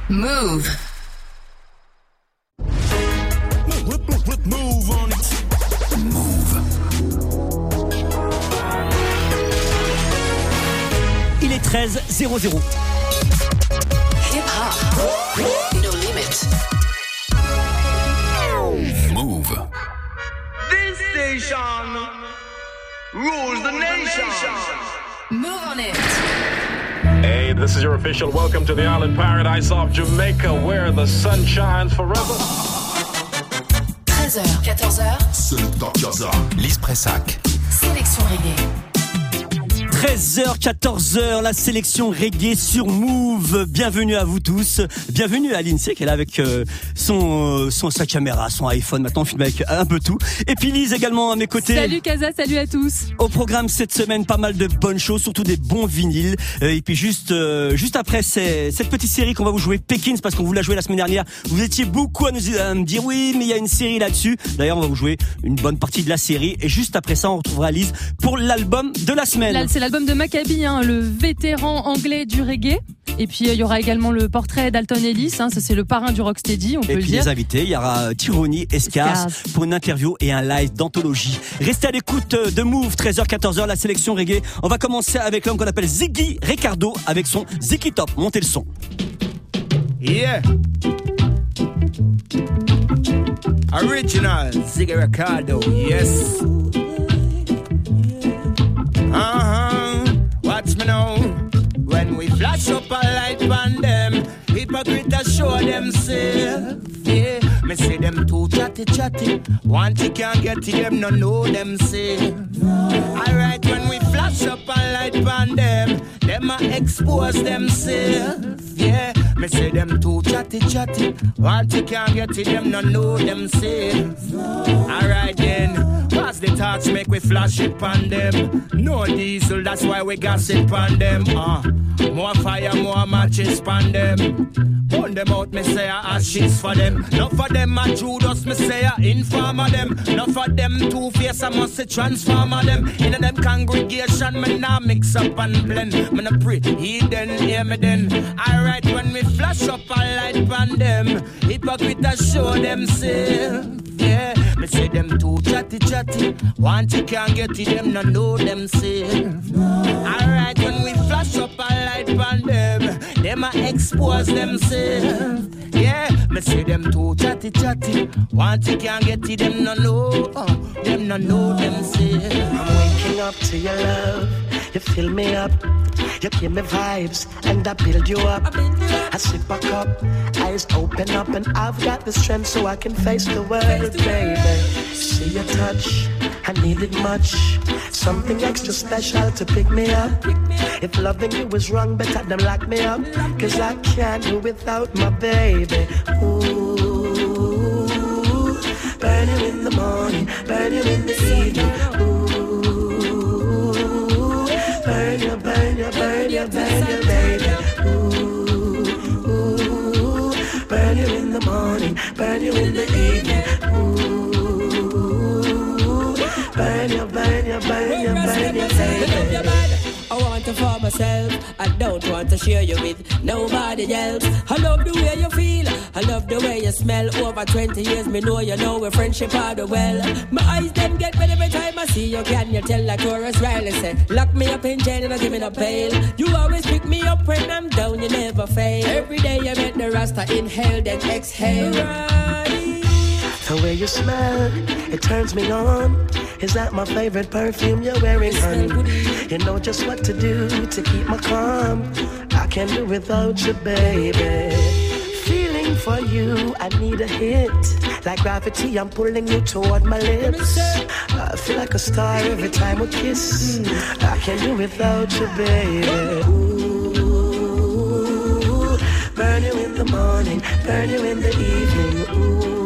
Move. Move on it. Move. Il est 13h00. Hip-hop. No limit. Move. This station rules the nation. Move on it. Hey, this is your official welcome to the island paradise of Jamaica, where the sun shines forever. 13h, 14h. Selector Kaza. Lise Pressac. Sélection reggae. 13h, 14h, la sélection reggae sur Move. Bienvenue à vous tous. Bienvenue à Lindsay qui est là avec sa caméra, son iPhone. Maintenant, on filme avec un peu tout. Et puis Lise également à mes côtés. Salut Kaza, salut à tous. Au programme cette semaine, pas mal de bonnes choses, surtout des bons vinyles. Et puis juste après cette petite série qu'on va vous jouer, Pekins, parce qu'on vous l'a joué la semaine dernière. Vous étiez beaucoup à me dire oui, mais il y a une série là-dessus. D'ailleurs, on va vous jouer une bonne partie de la série. Et juste après ça, on retrouvera Lise pour l'album de la semaine. C'est l'album de Maccabi, le vétéran anglais du reggae. Et puis il y aura également le portrait d'Alton Ellis, ça c'est le parrain du Rocksteady, on peut le dire. Et puis les invités, il y aura Tyranny et Scars pour une interview et un live d'anthologie. Restez à l'écoute de Move, 13h, 14h, la sélection reggae. On va commencer avec l'homme qu'on appelle Ziggy Ricardo avec son Ziggy Top. Montez le son. Yeah. Original Ziggy Ricardo, yes. Watch me now. When we flash up a light on them, hypocrites show themselves. Yeah, me see them too chatty. Want you can't get to them, no know themselves. Alright, when we flash up a light on them a expose themselves. Yeah, me see them too chatty. Want you can't get to them, no know themselves. Alright then, pass the torch, make we flash it on them. No diesel, that's why we gossip on them. More fire, more matches on them. Burn them out, me say ashes for them. Not for them a Judas, me say informer them. Not for them two-face, I must say transformer them. In them congregation, me nah mix up and blend. Me nah pray, heathen, hear me then. Alright, when we flash up a light on them, hypocrites show themselves. Yeah, me say them too chatty. Want you can't get to them, no know themselves. Alright, when we flash up a light on them a expose themselves. Yeah, me say them too chatty. Want you can't get to them, no know themselves. I'm waking up to your love, you fill me up. You give me vibes and I build you up. I sip a cup, eyes open up, and I've got the strength so I can face the world, baby. See your touch, I need it much. Something extra special to pick me up. If loving you was wrong, better them lock me up. Cause I can't do without my baby. Ooh, burn you in the morning, burn you in the evening. Ooh, burn you, baby. Ooh, burn you in the morning, burn you in the evening. Ooh, burn you, baby. I want to for myself, I don't want to share you with nobody else. I love the way you feel, I love the way you smell. Over 20 years, me know you know we're friendship all the well. My eyes them get red every time I see you. Can you tell like Taurus Riley said, lock me up in jail and I give me no bail. You always pick me up when I'm down, you never fail. Every day you make the Rasta inhale then exhale. The way you smell, it turns me on. Is that my favorite perfume you're wearing, honey? You know just what to do to keep my calm. I can't do without you, baby. Feeling for you, I need a hit. Like gravity, I'm pulling you toward my lips. I feel like a star every time we kiss. I can't do without you, baby. Ooh, burn you in the morning, burn you in the evening. Ooh,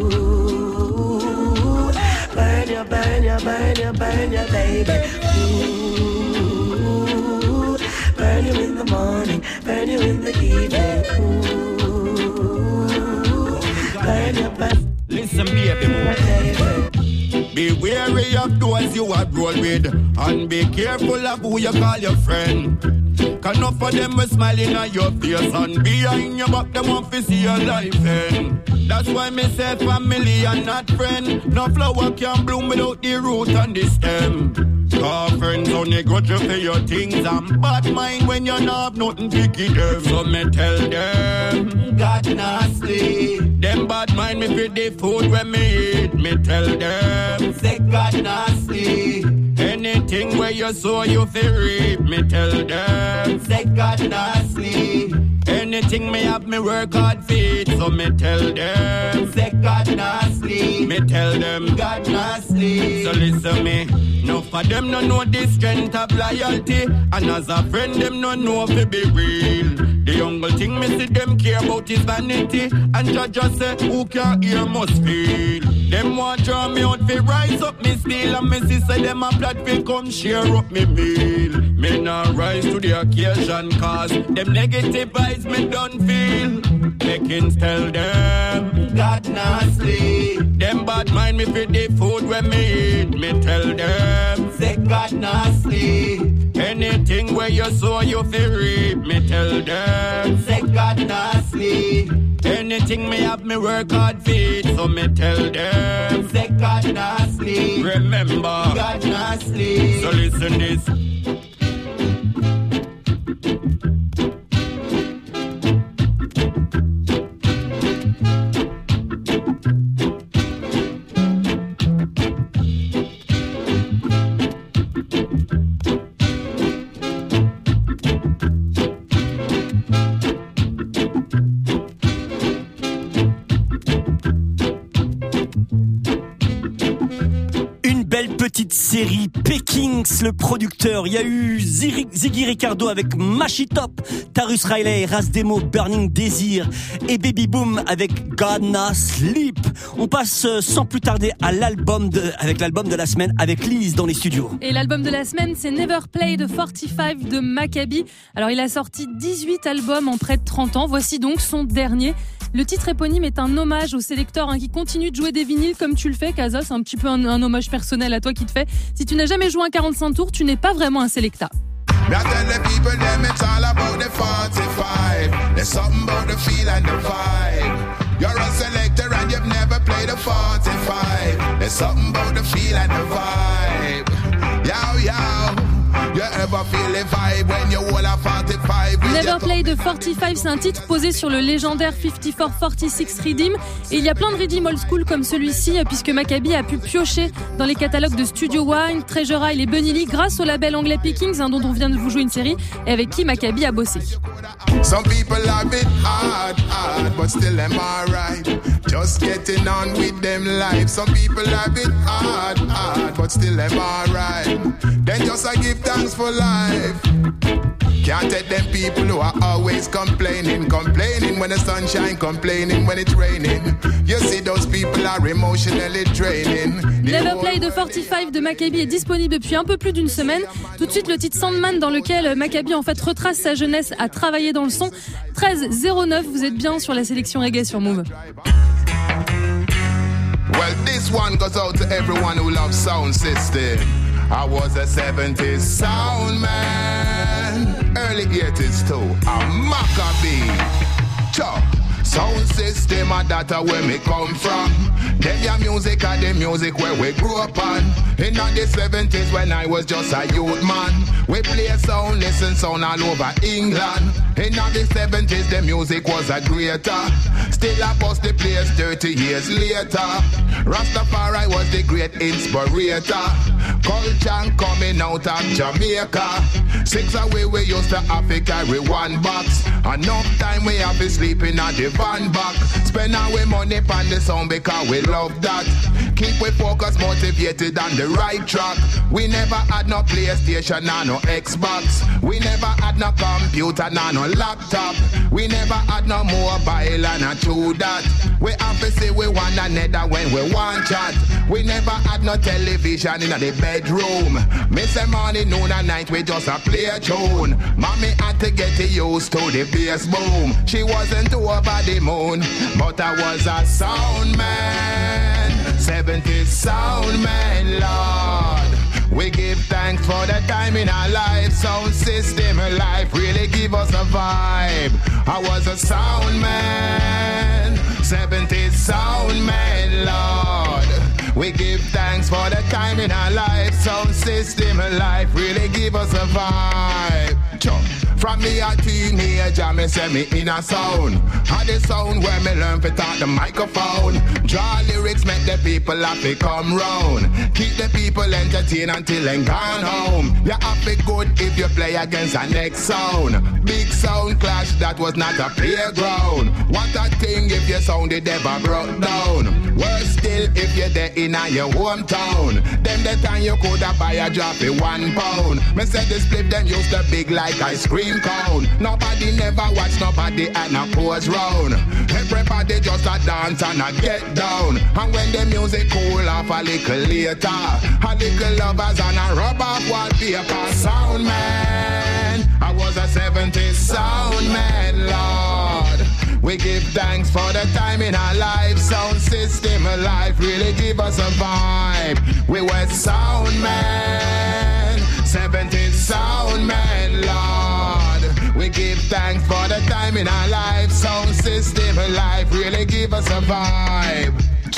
burn you, baby. Ooh, burn you in the morning, burn you in the evening. Ooh, burn you. Listen, baby. Be wary of those you are roll with, and be careful of who you call your friend. Cause enough of them will smiling at your face and behind your back them want to see your life end. That's why me say family and not friend. No flower can bloom without the root and the stem. Cause friends only grudge you for your things and bad mind when you not have nothing to give them. So me tell them, God nasty. Them bad mind me for the food when me eat. Me tell them, say God nasty. Anything where you sow you feel reap. Me tell them, say God nasty. Anything me have me work hard for it. So me tell them, say God nasty. Me tell them, God nasty. So listen me, no for them no know the strength of loyalty. And as a friend them no know if it be real. The only thing me see them care about is vanity. And just say who can hear must feel. Them want draw me out fi rise up me steel. And me see say them a plot fi come share up me meal. Me nah rise to the occasion cause them negative vibes me don't feel. Pekins tell them God nasty. Them bad mind me fi the food when me eat. Me tell them say God nasty. Anything where you sow you fi reap. Me tell them say God nasty. Anything me have me work hard for it. So me tell them say God nasty. Remember God nasty. So listen this. Petite série, Pekings, le producteur. Il y a eu Ziggy Ricardo avec Mash It Up, Tarrus Riley, Ras Demo, Burning Desire et Baby Boom avec Gonna Sleep. On passe sans plus tarder à l'album de la semaine avec Lise dans les studios. Et l'album de la semaine, c'est Never Play de 45 de Maccabi. Alors il a sorti 18 albums en près de 30 ans. Voici donc son dernier. Le titre éponyme est un hommage au sélecteur qui continue de jouer des vinyles comme tu le fais, Kaza. C'est un petit peu un hommage personnel à toi qui te fait. Si tu n'as jamais joué un 45 tours, tu n'es pas vraiment un sélecta. You're a selector and you've never played a 45. There's something about the feel and the vibe. Yow, yow. You ever feel the vibe when you hold a 45? Never Play de 45, c'est un titre posé sur le légendaire 54-46 Redeem. Et il y a plein de Redeem old school comme celui-ci, puisque Maccabi a pu piocher dans les catalogues de Studio One, Treasure Isle et Bunny Lee grâce au label anglais Pekings, dont on vient de vous jouer une série, et avec qui Maccabi a bossé. Some people have it hard, but still them alright. Just getting on with them life. Some people have it hard, but still them alright. Then just I give thanks for life. Can't take them people who are always complaining when the sunshine, complaining when it's raining. You see those people are emotionally draining. Never Play de 45 de Maccabi est disponible depuis un peu plus d'une semaine. Tout de suite le titre Sandman dans lequel Maccabi en fait retrace sa jeunesse à travailler dans le son. 13-09, vous êtes bien sur la sélection reggae sur Move. Well, this one goes out to everyone who loves sound system. I was a 70s sound man, early 80s too, a Maccabi. Chop. Sound system, that's where me come from. Then your music and the music where we grew up on. In the 70s when I was just a youth man, we play sound, listen sound all over England. In the 70s the music was a greater. Still I bust the place 30 years later. Rastafari was the great inspirator. Culture coming out of Jamaica. 6 away we used to have to carry one box. Enough time we have to sleep in a van back. Spend our money on the sound because we love that. Keep we focused, motivated on the right track. We never had no PlayStation and no Xbox. We never had no computer and no laptop. We never had no mobile and a true that. We have to say we want another when we want chat. We never had no television in the bedroom. Miss a morning, noon and night we just a play a tune. Mommy had to get used to the bass boom. She wasn't over the moon, but I was a sound man. 70s sound man, Lord. We give thanks for the time in our life. Sound system life really give us a vibe. I was a sound man, 70s sound man, Lord. We give thanks for the time in our life. Sound system life really give us a vibe. From me a teenager, me say me in a sound. Had the sound where me learn to talk the microphone. Draw lyrics, make the people happy come round. Keep the people entertained until they gone home. You happy good if you play against the next sound. Big sound clash, that was not a playground. What a thing if your sound it ever broke down. Worse still if you're there in your hometown. Then the time you coulda buy a drop for £1. Me said the split them used to big like ice cream cone. Nobody never watch nobody and a pose round. Everybody just a dance and a get down. And when the music cool off a little later, a little lovers and a rub off wallpaper. Sound man, I was a 70s sound man, Lord. We give thanks for the time in our life. Sound system life really give us a vibe. We were sound man, 70s sound man, Lord. We give thanks for the time in our life. Sound system life really give us a vibe.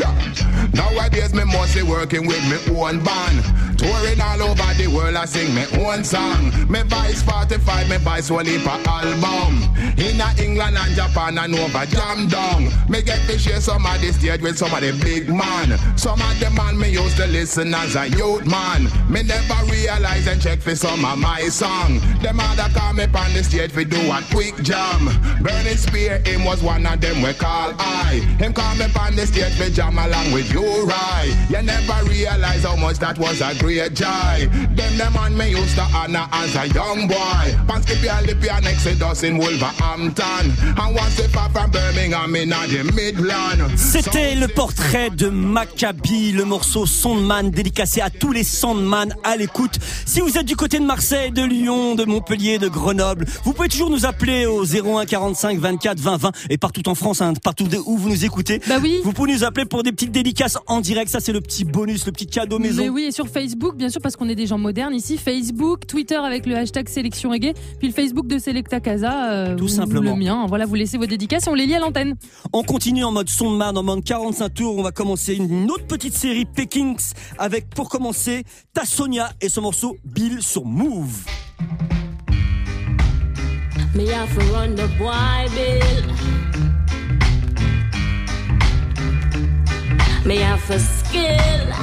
Nowadays me mostly working with me own band. Touring all over the world, I sing me own song. Me voice 45, me voice one heap of album. In England and Japan and over jam down. Me get to share some of the stage with some of the big man. Some of the man me used to listen as a youth man. Me never realize and check for some of my song. Them other call me on the stage for do a quick jam. Burning Spear, him was one of them we call I. Him call me on the stage for jam along with you, right? You never realize how much that was a great joy. Them man me used to honor as a young boy. Pan Skippy and Lippy and Exodus in Wolverhampton. And once if I from Birmingham in the Midland. C'était le portrait de Maccabi, le morceau Soundman dédicacé à tous les Soundman à l'écoute. Si vous êtes du côté de Marseille, de Lyon, de Montpellier, de Grenoble, vous pouvez toujours nous appeler au 01 45 24 20 20 et partout en France, hein, partout où vous nous écoutez. Bah oui. Vous pouvez nous appeler pour des petites dédicaces en direct. Ça, c'est le petit bonus, le petit cadeau maison. Mais oui, et sur Facebook, bien sûr, parce qu'on est des gens modernes ici. Facebook, Twitter avec le hashtag Sélection Reggae, puis le Facebook de Selecta Casa. Tout simplement. Le mien. Voilà, vous laissez vos dédicaces et on les lit à l'antenne. On continue en mode Soundman, en mode 45 tours. On va commencer une autre petite série Pekings avec, pour commencer, Tassonia et son morceau Bill sur Move. Me have to run the boy Bill. Me have a skill.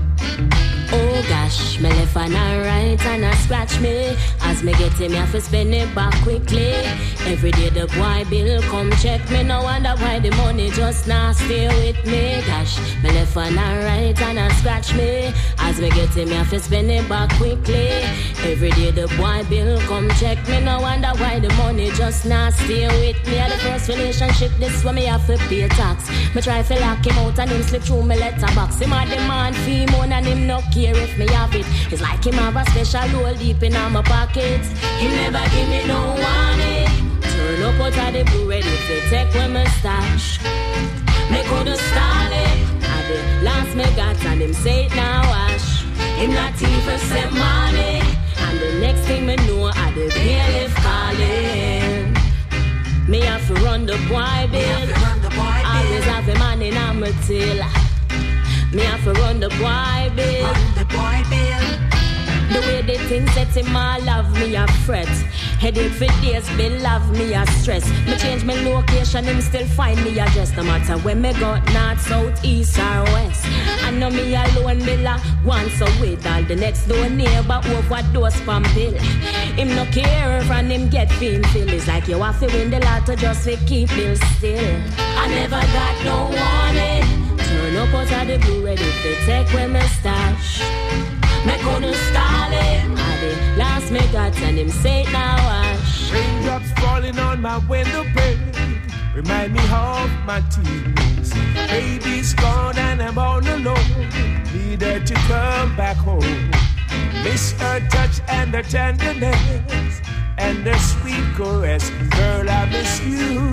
Oh gosh, me left and a right and a scratch me. As me get him, me have to spend it back quickly. Every day the boy Bill come check me. No wonder why the money just not stay with me. Gosh, me left and a right and a scratch me. As me get him, me have to spend it back quickly. Every day the boy Bill come check me. No wonder why the money just not stay with me. At the first relationship, this when me have to pay tax. Me try to lock him out and him slip through me letterbox. Him a demand fee more and him no care if me have it. It's like him have a special hole deep in my pocket. He never give me no warning. Turn up out of the blue ready to take with my stash. Me couldn't stall it. At the last me got and him say it now wash. Him not even send money. And the next thing me know I the bailiff calling. Me have to run the boy bill. Always have a man in my tail. Me have to run the boy bill. Run the boy bill. The way they think that him all love me a fret. Headache for days, bill love me a stress. Me change my location, him still find me address. No matter when me go north, south, east or west. I know me alone, bill a once a with all the next door neighbor overdose from pill. Him no care if and him get feel. It's like you have to win the lotto just to keep bill still. I never got no warning. Turn up out of the blue ready to take with my stash. Me couldn't stall him. I the last me got and him say it now wash. Raindrops falling on my window pane remind me of my teens. Baby's gone and I'm all alone. Need her to come back home. Miss her touch and her tenderness and her sweet caress. Girl, I miss you.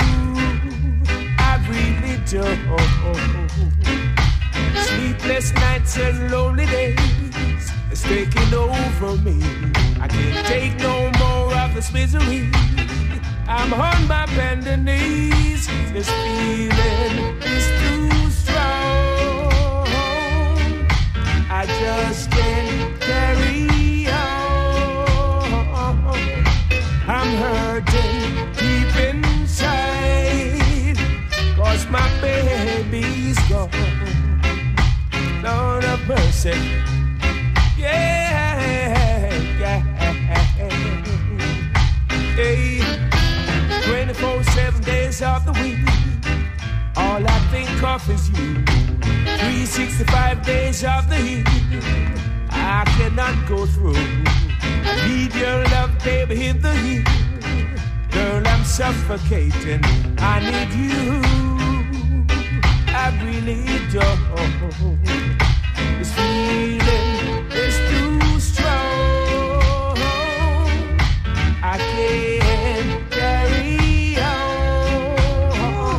I really do. Sleepless nights and lonely days. taking over me. I can't take no more of this misery. I'm on my bending knees. This feeling is too strong. I just can't carry on. I'm hurting deep inside, 'cause my baby's gone. Lord of mercy. Yeah, yeah. Hey, 24/7 days of the week, all I think of is you. 365 days of the year, I cannot go through. I need your love, baby, in the heat. Girl, I'm suffocating. I need you. I really don't. This feeling is too strong. I can't carry on.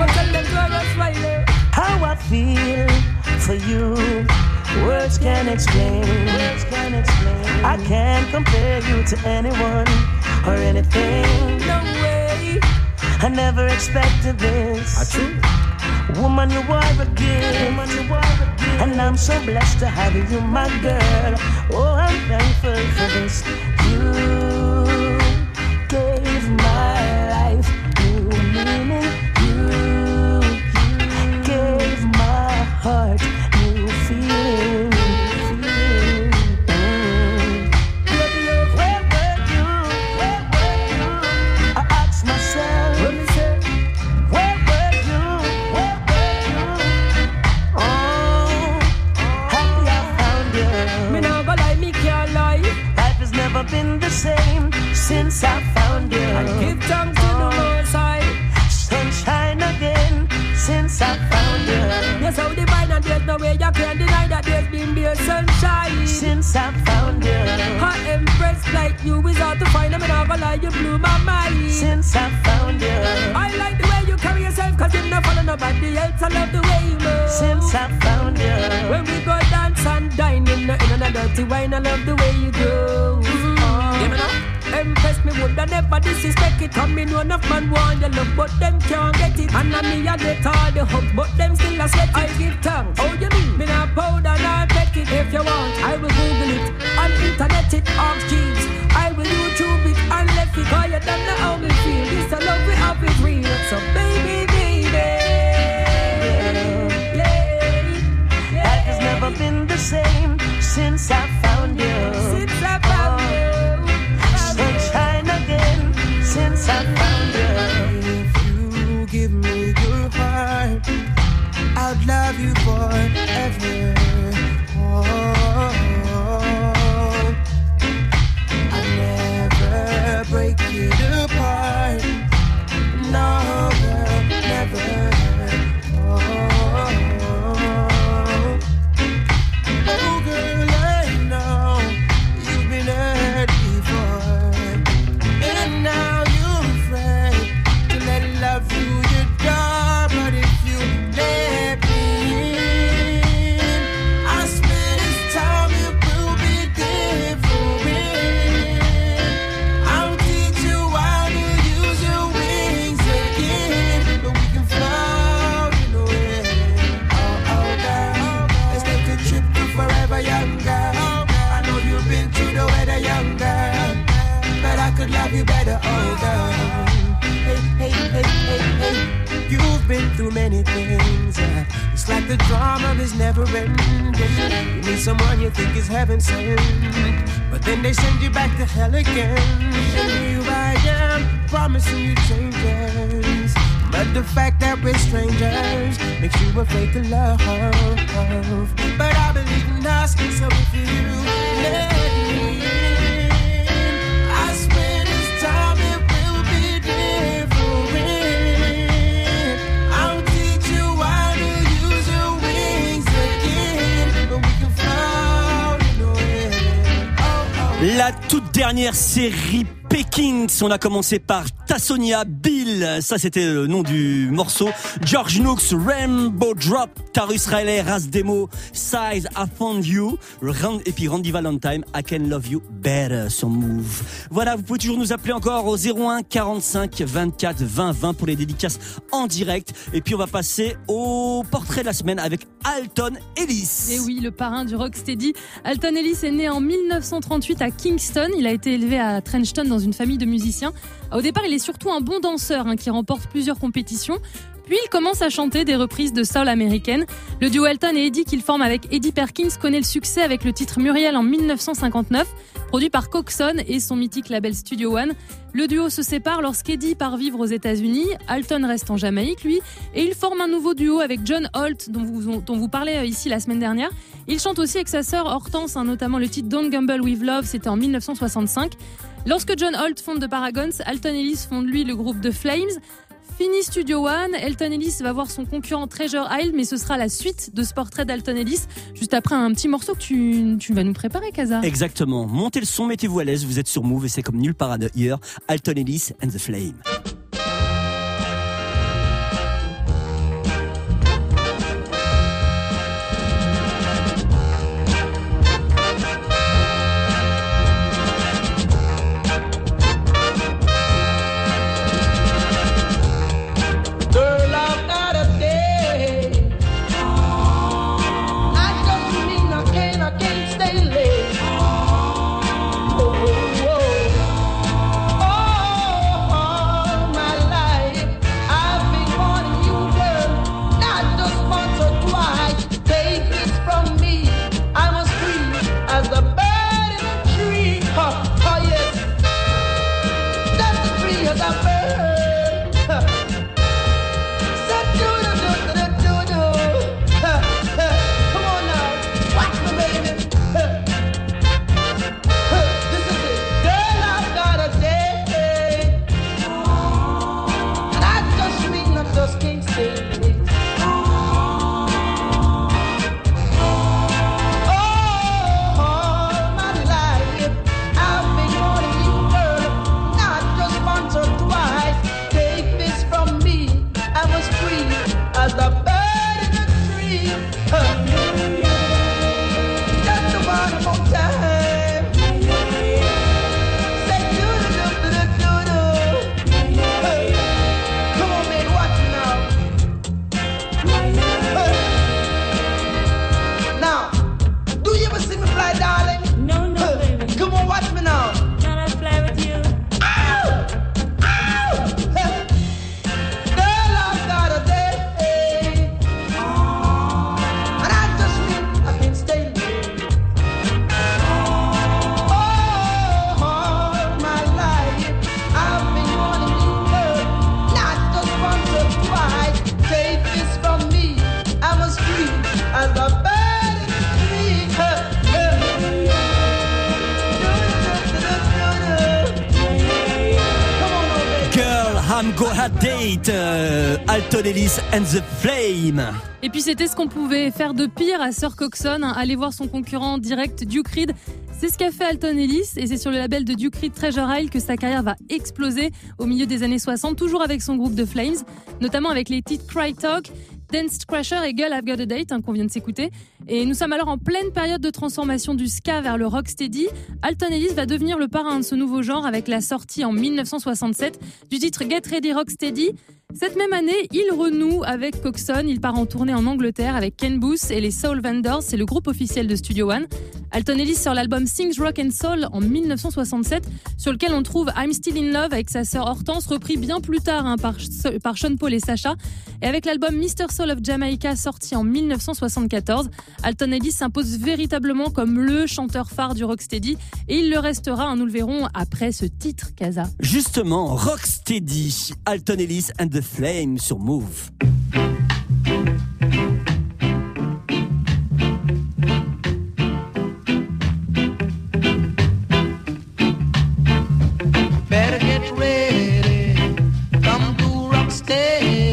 How I feel for you, words can't explain. I can't compare you to anyone or anything. No way. I never expected this. Woman, you are a gift. And I'm so blessed to have you, my girl. Oh, I'm thankful for this. You gave my life new meaning. You gave my heart new feeling. Where were you? I ask myself. Where were you? Oh, happy I found you. Me now go lie, me can't lie. Life has never been the same since I found you. I give thanks to the Most High. Sunshine again since I found you. You're so divine and there's no way you can deny that there's been real sunshine. Since I found you. Hot empress like you is hard to find. I mean, I'm gonna lie, you blew my mind. Since I found you. I like the way you carry yourself, 'cause you're not following nobody else. I love the way you move. Since I found you. When we go dance and dine in a dirty wine, I love the way you go. Yeah, me know. Empress, me woulda never disrespect it. And me know enough man want your love, but them can't get it. And me a get all the hug, but them still a sweat. I give thanks. Oh, you mean? Me not powder, not take it. If you want, I will Google it and internet it. Ask Jeeves, I will YouTube it and left it. 'Cause you don't know how me feel. This a love we have is real. So baby, Life has never been the same since I found you. Since I found you. Sunshine again since I found you. If you give me your heart, I'd love you forever. Oh, I'll never break it apart. No, girl, never. Oh, girl, I know you've been hurt before, and now you're afraid to let love you your door. But if you let me in, I swear this time it will be different. I'll teach you how to use your wings again, but we can float in the wind. Oh, oh, girl, let's take a trip to forever younger. I know you've been through the weather younger, but I could love you better, oh girl. Hey, hey, hey, hey, hey. You've been through many things. It's like the drama is never ending. You meet someone you think is heaven sent, but then they send you back to hell again. And here I am, promising you changes, but the fact that we're strangers makes you afraid to love. But I believe in us, so if you let me in, I swear this time it will be different. I'll teach you how to use your wings again, but we can float in the wind. Oh, oh. La toute dernière série Pekins, on a commencé par Tassonia Bill, ça c'était le nom du morceau. George Nooks, Rainbow Drop, Tarus Riley, Ras Demo, Size, I Found You, et puis Randy Valentine, I Can Love You Better sur Move. Voilà, vous pouvez toujours nous appeler encore au 01 45 24 20 20 pour les dédicaces en direct. Et puis on va passer au portrait de la semaine avec Alton Ellis. Et oui, le parrain du rocksteady. Alton Ellis est né en 1938 à Kingston. Il a été élevé à Trenchton dans une famille de musiciens. Au départ, il est surtout un bon danseur qui remporte plusieurs compétitions. Puis il commence à chanter des reprises de soul américaine. Le duo Alton et Eddie qu'il forme avec Eddie Perkins connaît le succès avec le titre Muriel en 1959, produit par Coxsone et son mythique label Studio One. Le duo se sépare lorsqu'Eddie part vivre aux États-Unis. Alton reste en Jamaïque, lui, et il forme un nouveau duo avec John Holt, dont vous parlez ici la semaine dernière. Il chante aussi avec sa sœur Hortense, notamment le titre Don't Gamble With Love, c'était en 1965. Lorsque John Holt fonde The Paragons, Alton Ellis fonde lui le groupe The Flames. Fini Studio One, Alton Ellis va voir son concurrent Treasure Isle, mais ce sera la suite de ce portrait d'Alton Ellis, juste après un petit morceau que tu vas nous préparer, Kaza. Exactement. Montez le son, mettez-vous à l'aise, vous êtes sur Move et c'est comme nulle part ailleurs. Alton Ellis and the Flame. Go Ahead Date, Alton Ellis and the Flame. Et puis c'était ce qu'on pouvait faire de pire à Sir Coxsone, aller voir son concurrent direct Duke Reid. C'est ce qu'a fait Alton Ellis et c'est sur le label de Duke Reid Treasure Isle que sa carrière va exploser au milieu des années 60, toujours avec son groupe The Flames, notamment avec les titres Cry Talk, Dance Crasher et Girl I've Got a Date qu'on vient de s'écouter. Et nous sommes alors en pleine période de transformation du ska vers le rocksteady. Alton Ellis va devenir le parrain de ce nouveau genre avec la sortie en 1967 du titre Get Ready Rocksteady. Cette même année, il renoue avec Coxsone. Il part en tournée en Angleterre avec Ken Booth et les Soul Vendors, c'est le groupe officiel de Studio One. Alton Ellis sort l'album Sings Rock and Soul en 1967, sur lequel on trouve I'm Still in Love avec sa sœur Hortense, repris bien plus tard par Sean Paul et Sacha. Et avec l'album Mr. Soul of Jamaica sorti en 1974, Alton Ellis s'impose véritablement comme le chanteur phare du rocksteady et il le restera, nous le verrons après ce titre, Kaza. Justement, rocksteady, Alton Ellis and the Flame sur Move. Better get ready, come to rocksteady.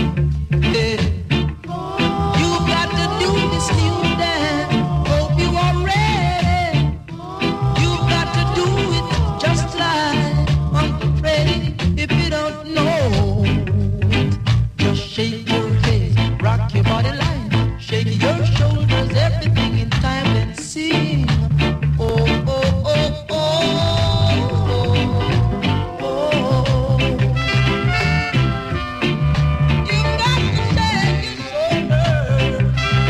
You got to do this new dance. Hope you are ready. You got to do it just like shake your head, rock your body line, shake your shoulders, everything in time and sing. Oh, oh, oh, oh, oh, oh. You got to shake your shoulders.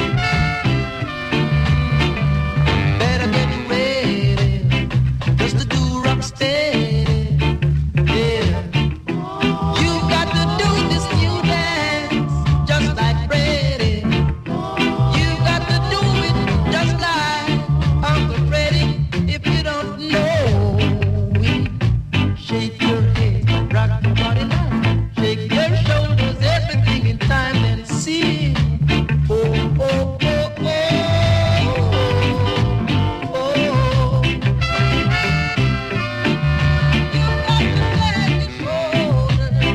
Better get ready just to do rock steady. Yeah. You got to do this new dance just like Freddie. You got to do it just like Uncle Freddie. If you don't know it, shake your head, rock your body now, shake your shoulders, everything in time and sing. Oh, oh, oh, oh, oh, oh. You got to let it go.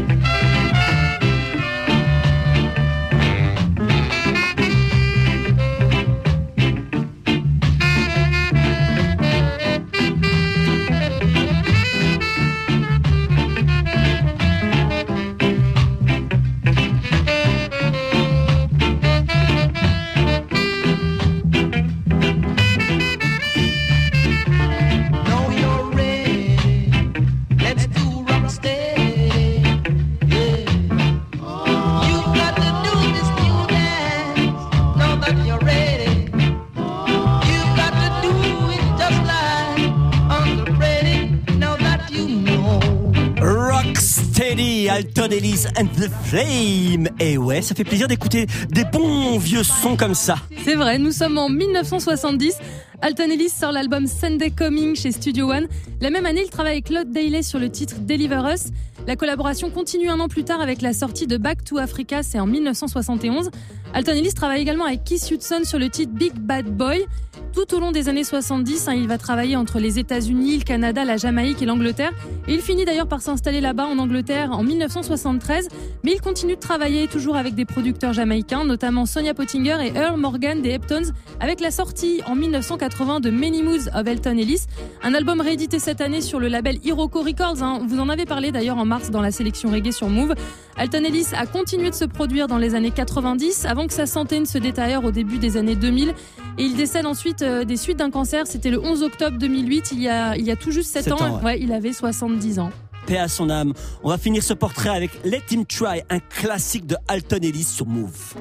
Know you're ready. Let's do rock steady. Yeah. You got to do this new dance. Know that you're ready. You got to do it just like Uncle Freddie. Know that you know. Rocksteady, Alton Ellis and the Flame. Et ouais, ça fait plaisir d'écouter des bons vieux sons comme ça. C'est vrai, nous sommes en 1970. Alton Ellis sort l'album Sunday Coming chez Studio One. La même année, il travaille avec Claude Daly sur le titre Deliver Us. La collaboration continue un an plus tard avec la sortie de Back to Africa, c'est en 1971. Alton Ellis travaille également avec Keith Hudson sur le titre Big Bad Boy. Tout au long des années 70, il va travailler entre les États-Unis, le Canada, la Jamaïque et l'Angleterre. Et il finit d'ailleurs par s'installer là-bas en Angleterre en 1973. Mais il continue de travailler toujours avec des producteurs jamaïcains, notamment Sonia Pottinger et Earl Morgan des Heptones, avec la sortie en 1980 de Many Moods of Alton Ellis, un album réédité cette année sur le label Iroko Records. Vous en avez parlé d'ailleurs en mars dans la sélection reggae sur Move. Alton Ellis a continué de se produire dans les années 90 avant que sa santé ne se détériore au début des années 2000. Et il décède ensuite des suites d'un cancer. C'était le 11 octobre 2008, il y a tout juste 7 ans. Ouais, il avait 70 ans. Paix à son âme. On va finir ce portrait avec Let Him Try, un classique de Alton Ellis sur Move.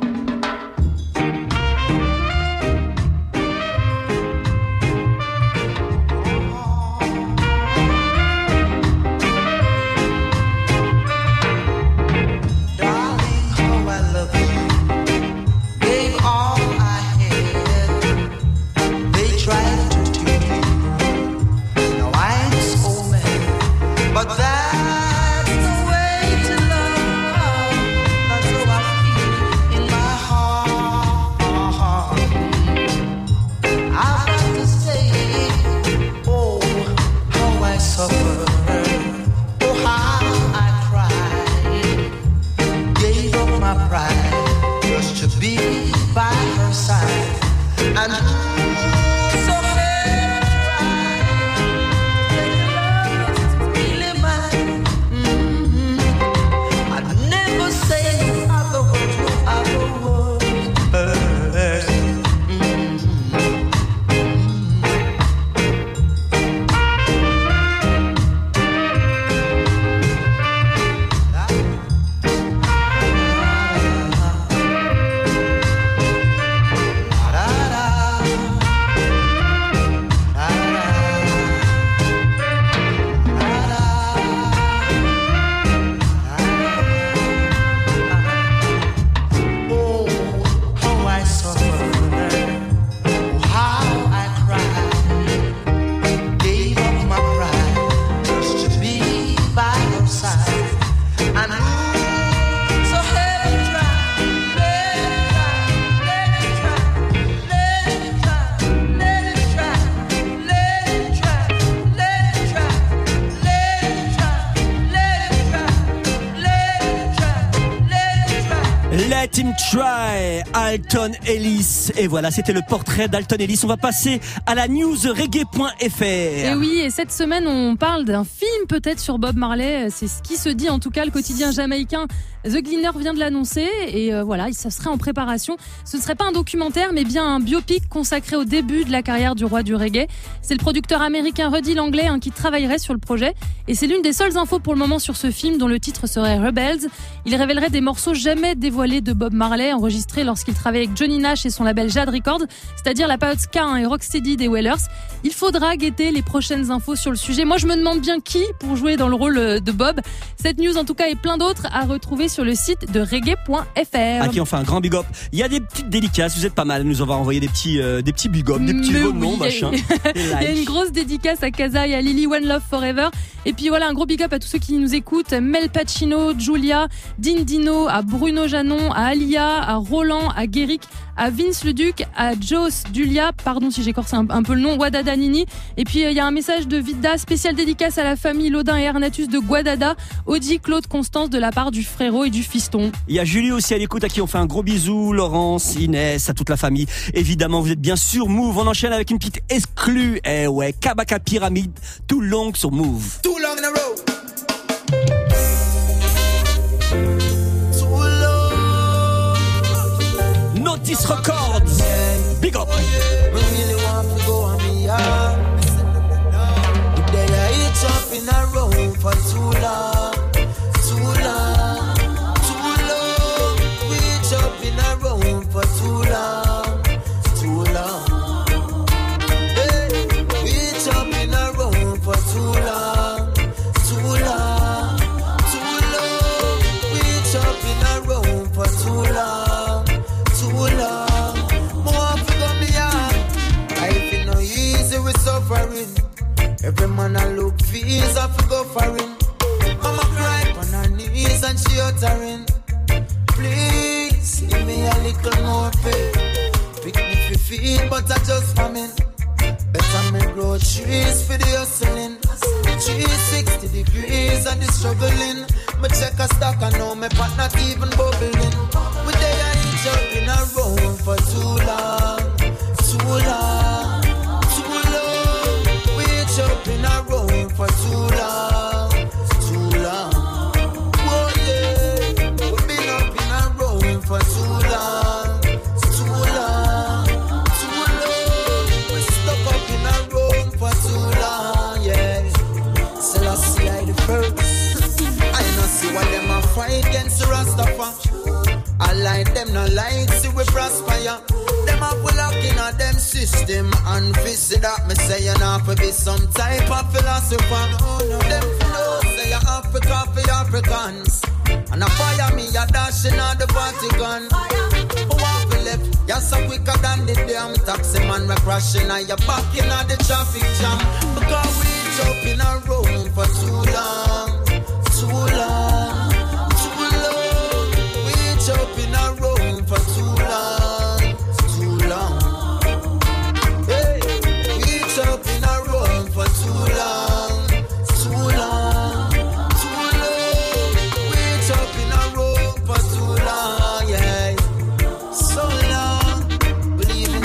But that's the way to love. That's how I feel in my heart. Let him try, Alton Ellis. Et voilà, c'était le portrait d'Alton Ellis. On va passer à la news reggae.fr. Et oui, et cette semaine, on parle d'un film peut-être sur Bob Marley. C'est ce qui se dit, en tout cas, le quotidien jamaïcain The Gleaner vient de l'annoncer. Et voilà, ça serait en préparation. Ce ne serait pas un documentaire, mais bien un biopic consacré au début de la carrière du roi du reggae. C'est le producteur américain Rudy Langley qui travaillerait sur le projet. Et c'est l'une des seules infos pour le moment sur ce film, dont le titre serait Rebels. Il révélerait des morceaux jamais dévoilés de Bob Marley, enregistrés lorsqu'il travaillait avec Johnny Nash et son label Jad Records, c'est-à-dire la période ska et rocksteady des Wailers. Il faudra guetter les prochaines infos sur le sujet. Moi, je me demande bien qui pour jouer dans le rôle de Bob. Cette news, en tout cas, et plein d'autres à retrouver sur le site de reggae.fr. À qui on fait un grand big up. Il y a des petites dédicaces, vous êtes pas mal à nous avoir envoyé des petits big up, des petits noms, machin. Il y a une grosse dédicace à Kaza et à Lily, One Love Forever. Et puis voilà, un gros big up à tous ceux qui nous écoutent. Mel Pacino, Julia, Dindino, à Bruno Janon, à Alia, à Roland, à Guéric, à Vince Leduc, à Jos Dulia, pardon si j'écorce un peu le nom, Wadada Nini. Et puis il y a un message de Vida, spécial dédicace à la famille Lodin et Ernatus de Guadada, Audi, Claude, Constance, de la part du frérot et du fiston. Il y a Julie aussi à l'écoute, à qui on fait un gros bisou, Laurence, Inès, à toute la famille. Évidemment, vous êtes bien sur Move. On enchaîne avec une petite exclue. Eh ouais, Kabaka Pyramide, Too Long sur Move. Too long in a row. Notice Records. Big up. We really want to go on me out. If they are each up in a row for too long, too long, too long. We each up in a row for too long, too long. Hey, we each up in a row for too long, too long, too long. We each up in a row for too long, too long. More for me out. I feel no easy with suffering. Every man I look feels I have to go for him. Mama cry on her knees and she uttering, please give me a little more pay. Pick me if you feel, but I just famine. Better me grow trees for the hustling. 360 degrees and the struggling. Me check a stock and know me pot not even bubbling. We they are each up in a row for too long, too long, too long. We each up in a row for too long, too long. Oh yeah, we been up in a row for too long, too long, too long. We stuck up in a row for too long, yeah. So I see I the first. I not see what them a fight against the Rastafari. I like them, not like see we prosper. Them a pull up in a them system and visit that me say you not for be some type of philosopher. Them know say you Africa for Africans. And I fire me, you dashing at the Vatican. Who want to left? You're so quicker than the damn taxi man. We're crashing and you're back in at the traffic jam. Because we jump in a room for too long, too long, too long. We jump in a room for too long, too long. Hey, we jump in a room for too long, too long, too long. We jump in a room for too long, yeah. So long, believing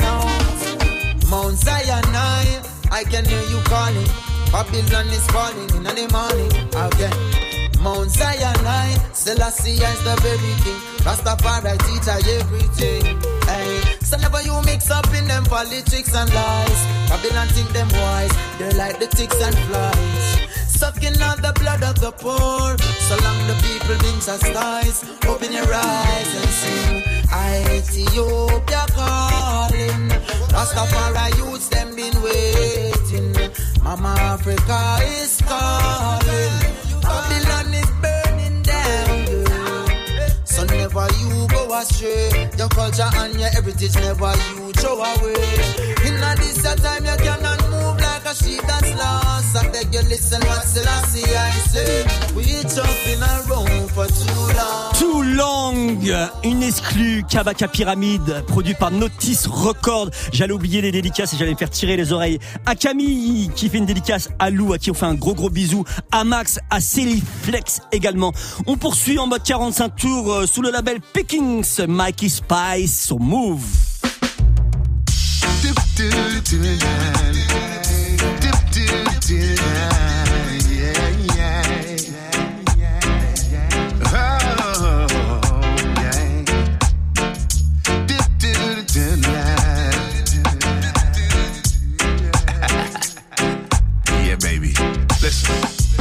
out Mount Zion, I can hear you calling. Babylon is falling in the morning again. Mount Zion, Selassie is the very king. Rastafari teach I everything. Hey, so never you mix up in them politics and lies. Babylon think them wise, they're like the ticks and flies. Sucking out the blood of the poor. So long the people being chastised. Open your eyes and sing. Ethiopia calling. Rastafari youths them been waiting. Mama Africa is calling. Babylon is burning down, girl. So never you go astray. Your culture and your heritage never you throw away. In this time you cannot move like a sheep that's lost. I beg you listen what Selassie I say. We jump in a room for too long. Too Lang, une exclue Kabaka Pyramide, produit par Notice Records. J'allais oublier les dédicaces et j'allais me faire tirer les oreilles. À Camille, qui fait une dédicace à Lou, à qui on fait un gros bisou. À Max, à Célie Flex également. On poursuit en mode 45 tours sous le label Pickings, Mikey Spice sur Move. Listen,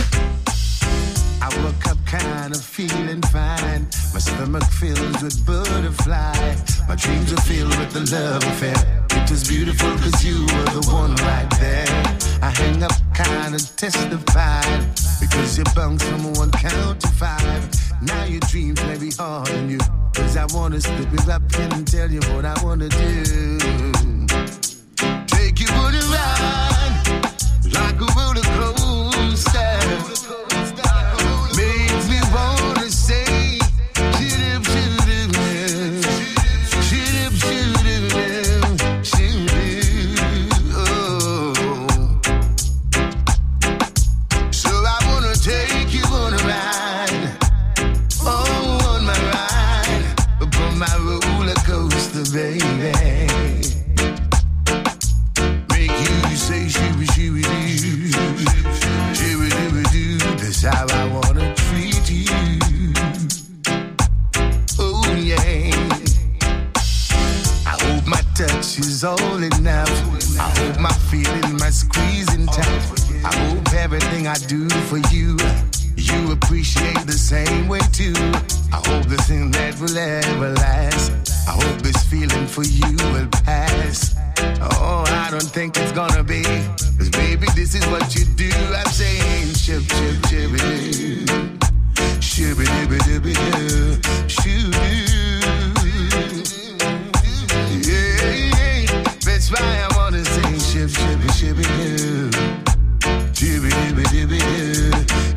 I woke up kind of feeling fine. My stomach filled with butterfly. My dreams are filled with the love affair. It was beautiful cause you were the one right there. I hang up kind of testified because you bounced from 1 count to 5. Now your dreams may be hard on you, cause I wanna slip it up and tell you what I wanna do. Take you on a ride like a roller coaster. Makes me wanna say, shoot-up, shoot-up, shoot-up, shoot-up, shoot-up, oh. So I wanna take you on a ride, oh, on my ride, upon my roller coaster, baby. Say shoo-be-shoo-be-doo, shoo-be-doo-be-doo, that's how I wanna treat you. Oh yeah. I hope my touch is all enough. I hope my feeling, my squeezing tight. I hope everything I do for you, you appreciate the same way too. I hope the thing that will ever last, I hope this feeling for you will pass. Oh, I don't think it's gonna be, cause baby, this is what you do. I'm saying, ship, ship, shibby-doo, shibby-dibby-dibby-doo, shoo-doo. Yeah, that's why I wanna sing, ship, shibby, shibby-doo, shibby-dibby-dibby-doo.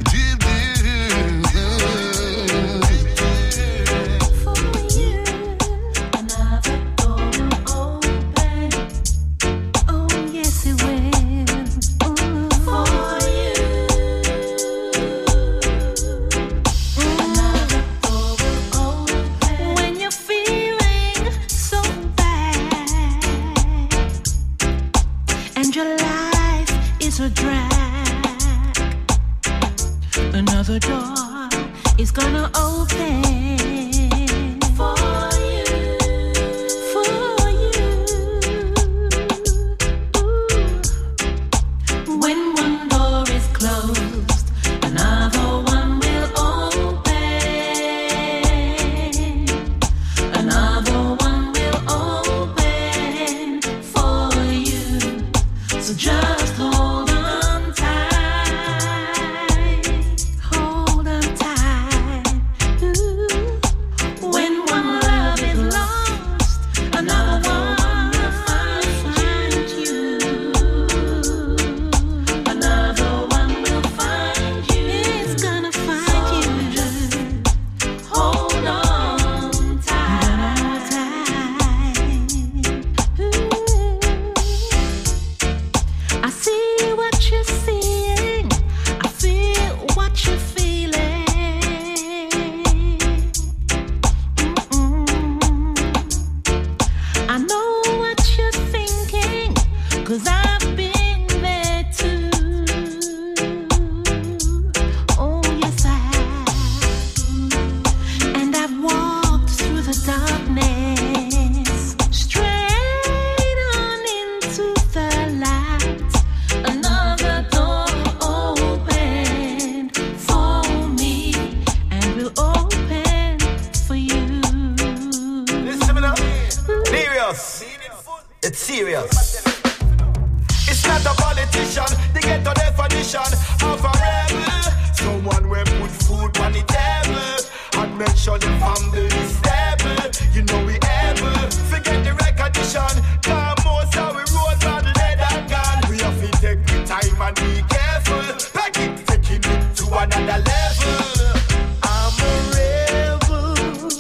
Another door is gonna open for you, for you. Ooh. When one door is closed, another one will open. Another one will open for you. So just hold on. Another level. I'm a rebel.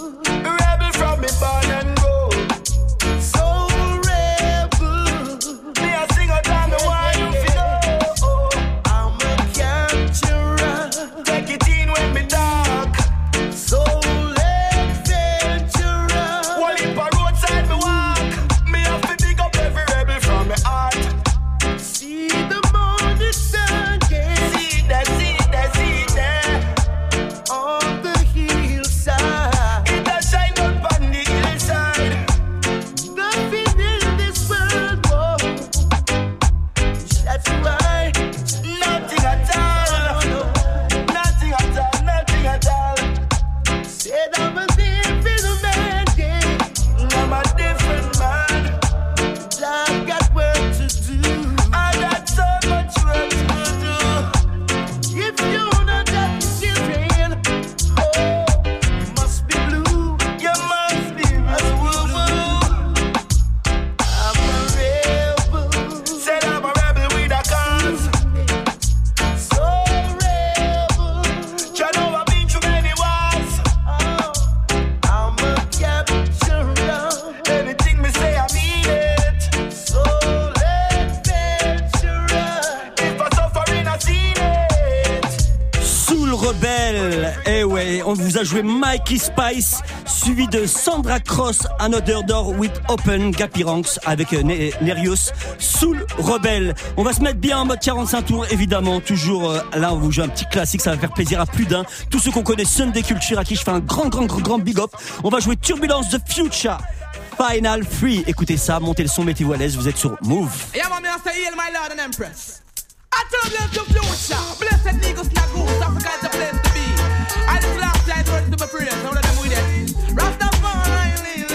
on vous a joué Mikey Spice, suivi de Sandra Cross, Another Door with Open, Gappy Ranks avec Nerios, Soul Rebelle. On va se mettre bien en mode 45 tours, évidemment. Toujours là, on vous joue un petit classique, ça va faire plaisir à plus d'un. Tous ceux qu'on connaît, Sunday Culture, à qui je fais un grand big up. On va jouer Turbulence The Future. Final Free. Écoutez ça, montez le son, mettez-vous à l'aise, vous êtes sur Move. Yeah, man, I say, my Lord and Empress. I turbulence the future. Blessed niggas, not goose. Africa is the place to be. I just last night words to my prayers. How are them with it? Rastafari.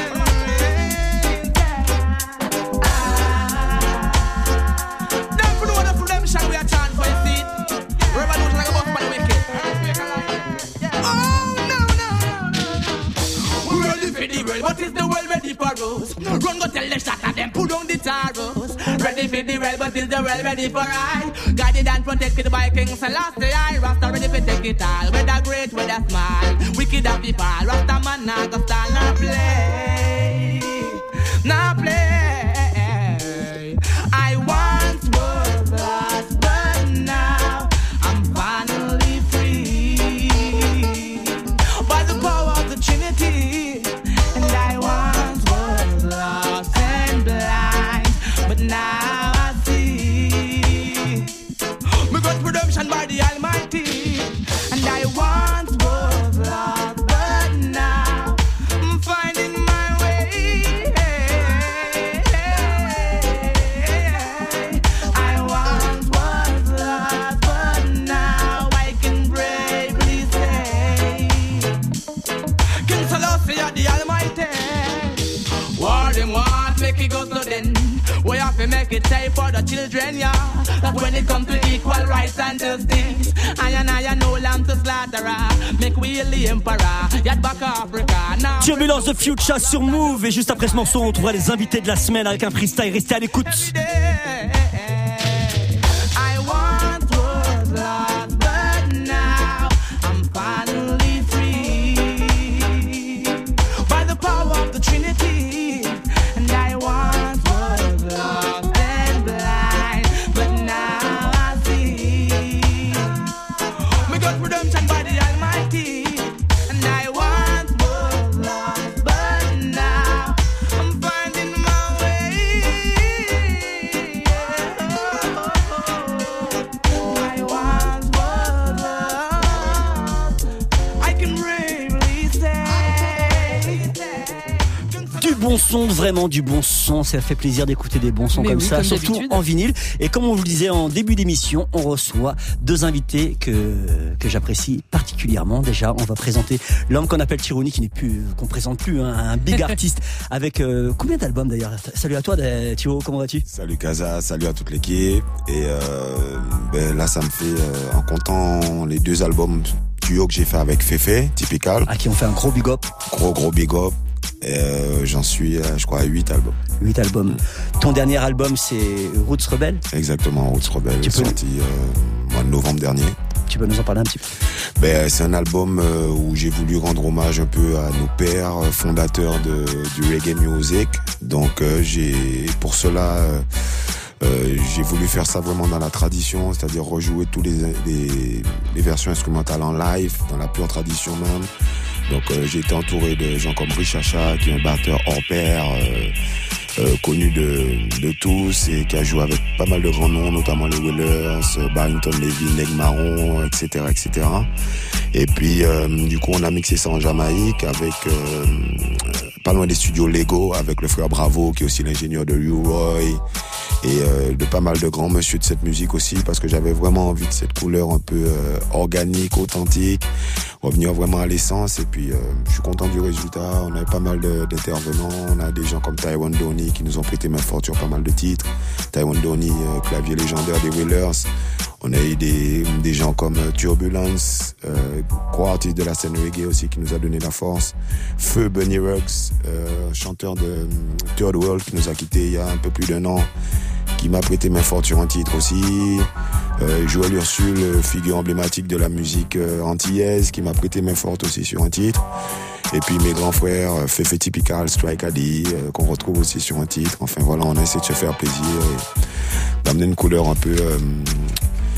Them for know the redemption we are chant for, you see. Revolution like a bus by the wicked. Oh, no. We're ready for the world, but is the world ready for us? Run go tell the shot and them pull down the taros. Ready for the world, but is the world ready for I? Guided and protected by King Selassie I. Rasta ready for take it all, whether great, whether small. Wicked or people, Rasta man not go stand nor play. Now play. I once was lost, but now I'm finally free. By the power of the Trinity. And I once was lost and blind, but now I see. We got redemption by the Almighty. And I once was lost, but now I'm finding my way. I once was lost, but now I can bravely say, King Selassie, the Almighty. War them want make it go so then. We have to make it safe for the children, yeah. That when it comes to equal rights and justice, I know lamb to slaughterer. Make we the emperor, yet back Africa. Now Turbulence The Future sur Move. Et juste après ce morceau, on retrouvera les invités de la semaine avec un freestyle. Restez à l'écoute. I once was lost, but now I'm finally free. By the power of the Trinity. And I once was lost and blind, but now I see. We got redemption by the Almighty. And I once was lost, but now I'm finding my way. I once was lost, I can bravely say. Du bon son, vraiment du bon son. Ça fait plaisir d'écouter des bons sons Mais comme oui, ça, comme surtout d'habitude. en vinyle. Et comme on vous le disait en début d'émission, on reçoit deux invités que j'apprécie particulièrement. Déjà, on va présenter l'homme qu'on appelle Tirouni, qu'on présente plus, hein, un big artiste avec combien d'albums d'ailleurs. Salut à toi, Thiro, comment vas-tu? Salut Kaza, salut à toute l'équipe. Et là, ça me fait, en comptant les deux albums duo que j'ai fait avec Fefe, Typical. À qui on fait un gros big up. Gros big up. Et j'en suis, je crois, à 8 albums. 8 albums. Ton dernier album, c'est Roots Rebelle? Exactement, Roots Rebelle, sorti mois de novembre dernier. Tu peux nous en parler un petit peu? C'est un album où j'ai voulu rendre hommage un peu à nos pères fondateurs du reggae music. Donc pour cela j'ai voulu faire ça vraiment dans la tradition, c'est-à-dire rejouer tous les versions instrumentales en live, dans la pure tradition même. Donc j'ai été entouré de gens comme Richacha, qui est un batteur hors pair, connu de tous et qui a joué avec pas mal de grands noms, notamment les Wailers, Barrington Levy, Neg Marron, etc., etc. Et puis du coup on a mixé ça en Jamaïque avec pas loin des studios Lego, avec le frère Bravo qui est aussi l'ingénieur de U-Roy et de pas mal de grands monsieur de cette musique aussi, parce que j'avais vraiment envie de cette couleur un peu organique, authentique, revenir vraiment à l'essence. Et puis je suis content du résultat. On avait pas mal d'intervenants, on a des gens comme Taiwan Donny qui nous ont prêté main forte sur pas mal de titres. Taiwan Donny, clavier légendaire des Wailers. On a eu des gens comme Turbulence, gros artiste de la scène reggae aussi, qui nous a donné la force. Feu Bunny Ruggs, chanteur de Third World, qui nous a quittés il y a un peu plus d'1 an, qui m'a prêté main forte sur un titre aussi. Joël Ursule, figure emblématique de la musique antillaise, qui m'a prêté main forte aussi sur un titre. Et puis mes grands frères, Fefe Typical, Strike Addy, qu'on retrouve aussi sur un titre. Enfin voilà, on a essayé de se faire plaisir et d'amener une couleur un peu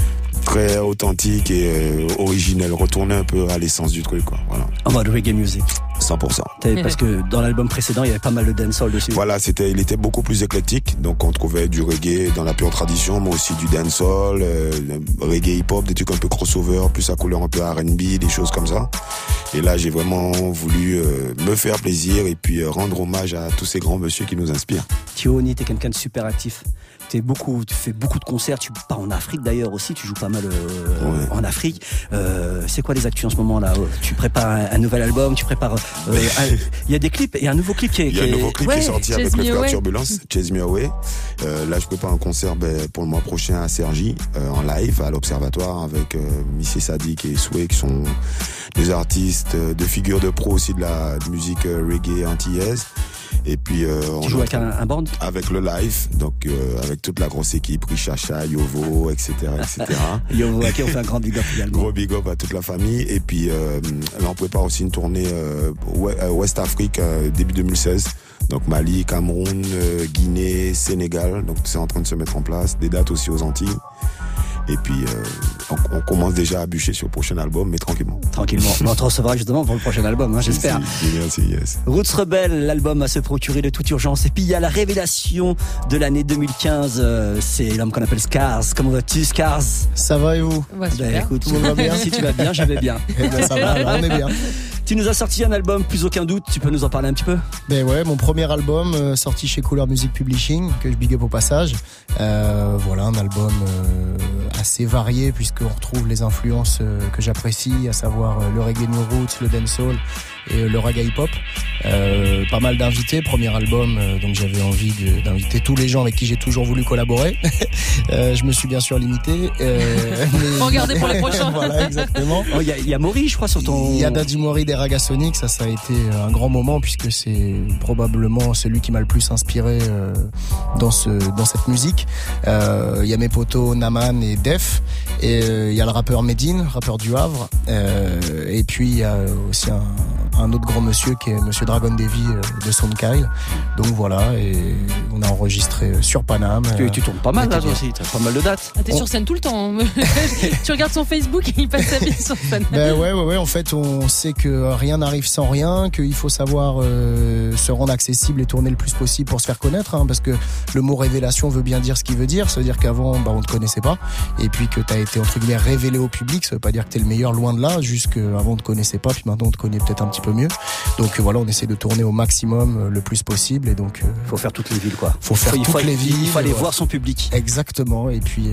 très authentique et originel, retourner un peu à l'essence du truc, quoi. Voilà. En mode reggae music. 100%. Parce que dans l'album précédent, il y avait pas mal de dancehall dessus. Voilà, il était beaucoup plus éclectique. Donc, on trouvait du reggae dans la pure tradition, mais aussi du dancehall, reggae hip-hop, des trucs un peu crossover, plus à couleur un peu R&B, des choses comme ça. Et là, j'ai vraiment voulu me faire plaisir et puis rendre hommage à tous ces grands messieurs qui nous inspirent. Tioni, t'es quelqu'un de super actif. Tu fais beaucoup de concerts, tu pars en Afrique d'ailleurs aussi, tu joues pas mal en Afrique. C'est quoi les actus en ce moment là? Tu prépares un nouvel album, tu prépares... Il y a des clips, il y a un nouveau clip qui est... Il y a un nouveau clip qui est sorti avec le frère Turbulence, Chase Me Away. Là, je prépare un concert pour le mois prochain à Cergy, en live, à l'Observatoire, avec Missy Sadik et Sway, qui sont des artistes, de figures de pro aussi de la musique reggae antillaise. Et puis tu joues avec un band? Avec le live, donc avec toute la grosse équipe, Richacha, Yovo, etc. Yovo, à qui on fait un grand big up également. Gros big up à toute la famille. Et puis là, on prépare aussi une tournée West Afrique début 2016. Donc Mali, Cameroun, Guinée, Sénégal. Donc c'est en train de se mettre en place. Des dates aussi aux Antilles. Et puis on commence déjà à bûcher sur le prochain album, mais tranquillement. On te recevra justement pour le prochain album, j'espère. Merci, yes. Roots Rebel, l'album à se procurer de toute urgence. Et puis il y a la révélation de l'année 2015. C'est l'homme qu'on appelle Scars. Comment vas-tu, Scars? Ça va et vous? Écoute, tout le monde va bien. Si tu vas bien, je vais bien. Ça va, alors on est bien. Tu nous as sorti un album, plus aucun doute, tu peux nous en parler un petit peu? Ben ouais, mon premier album sorti chez Couleur Music Publishing, que je big up au passage. Voilà, un album assez varié puisqu'on retrouve les influences que j'apprécie, à savoir le reggae new roots, le dancehall et le reggae hip-hop. Pas mal d'invités, premier album, donc j'avais envie d'inviter tous les gens avec qui j'ai toujours voulu collaborer. Je me suis bien sûr limité. Faut regarder pour les prochains. Voilà, exactement. Il y a Maury, je crois, sur ton... Il y a Daddy Maury des Ragasonic, ça a été un grand moment puisque c'est probablement celui qui m'a le plus inspiré dans cette musique. Il y a mes potos Naman et Def, et il y a le rappeur Medine, rappeur du Havre, et puis il y a aussi un autre grand monsieur qui est Monsieur Dragon Davy de Soundkyle. Donc voilà, et on a enregistré sur Paname. Tu tournes pas mal là aussi, t'as pas mal de dates. T'es sur scène tout le temps. Tu regardes son Facebook et il passe sa vie sur scène. Ben ouais, en fait on sait que rien n'arrive sans rien, qu'il faut savoir se rendre accessible et tourner le plus possible pour se faire connaître, parce que le mot révélation veut bien dire ce qu'il veut dire. Ça veut dire qu'avant on te connaissait pas, et puis que t'as été entre guillemets révélé au public. Ça veut pas dire que t'es le meilleur, loin de là, juste qu'avant on te connaissait pas, puis maintenant on te connaît peut-être un petit peu mieux. Donc voilà, on essaie de tourner au maximum le plus possible, et donc faut faire toutes les villes quoi. Faut faire toutes les villes. Il faut aller voir son public. Exactement, et puis